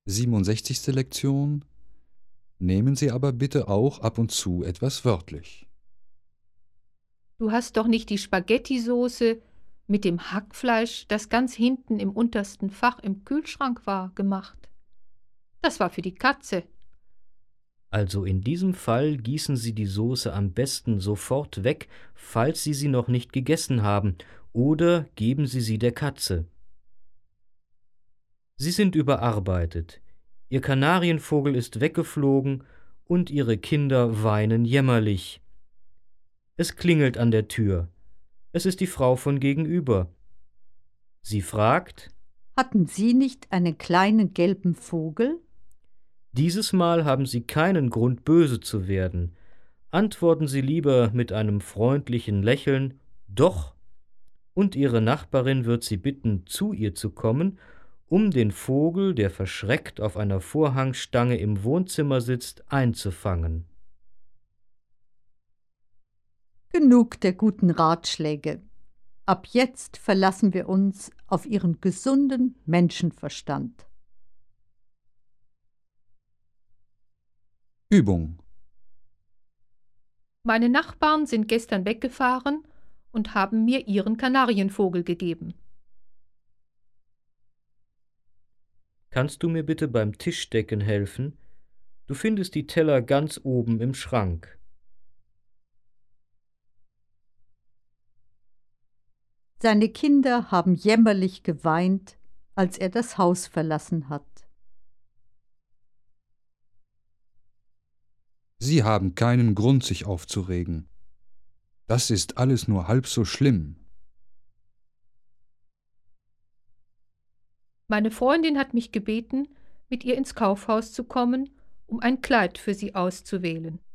67. Lektion. Nehmen Sie aber bitte auch ab und zu etwas wörtlich. Du hast doch nicht die Spaghetti-Soße mit dem Hackfleisch, das ganz hinten im untersten Fach im Kühlschrank war, gemacht. Das war für die Katze. Also in diesem Fall gießen Sie die Soße am besten sofort weg, falls Sie sie noch nicht gegessen haben, oder geben Sie sie der Katze. Sie sind überarbeitet. Ihr Kanarienvogel ist weggeflogen und Ihre Kinder weinen jämmerlich. Es klingelt an der Tür. Es ist die Frau von gegenüber. Sie fragt: Hatten Sie nicht einen kleinen gelben Vogel? Dieses Mal haben Sie keinen Grund, böse zu werden. Antworten Sie lieber mit einem freundlichen Lächeln: Doch, und Ihre Nachbarin wird Sie bitten, zu ihr zu kommen, um den Vogel, der verschreckt auf einer Vorhangstange im Wohnzimmer sitzt, einzufangen. Genug der guten Ratschläge. Ab jetzt verlassen wir uns auf Ihren gesunden Menschenverstand. Übung. Meine Nachbarn sind gestern weggefahren und haben mir ihren Kanarienvogel gegeben. Kannst du mir bitte beim Tischdecken helfen? Du findest die Teller ganz oben im Schrank. Seine Kinder haben jämmerlich geweint, als er das Haus verlassen hat. Sie haben keinen Grund, sich aufzuregen. Das ist alles nur halb so schlimm. Meine Freundin hat mich gebeten, mit ihr ins Kaufhaus zu kommen, um ein Kleid für sie auszuwählen.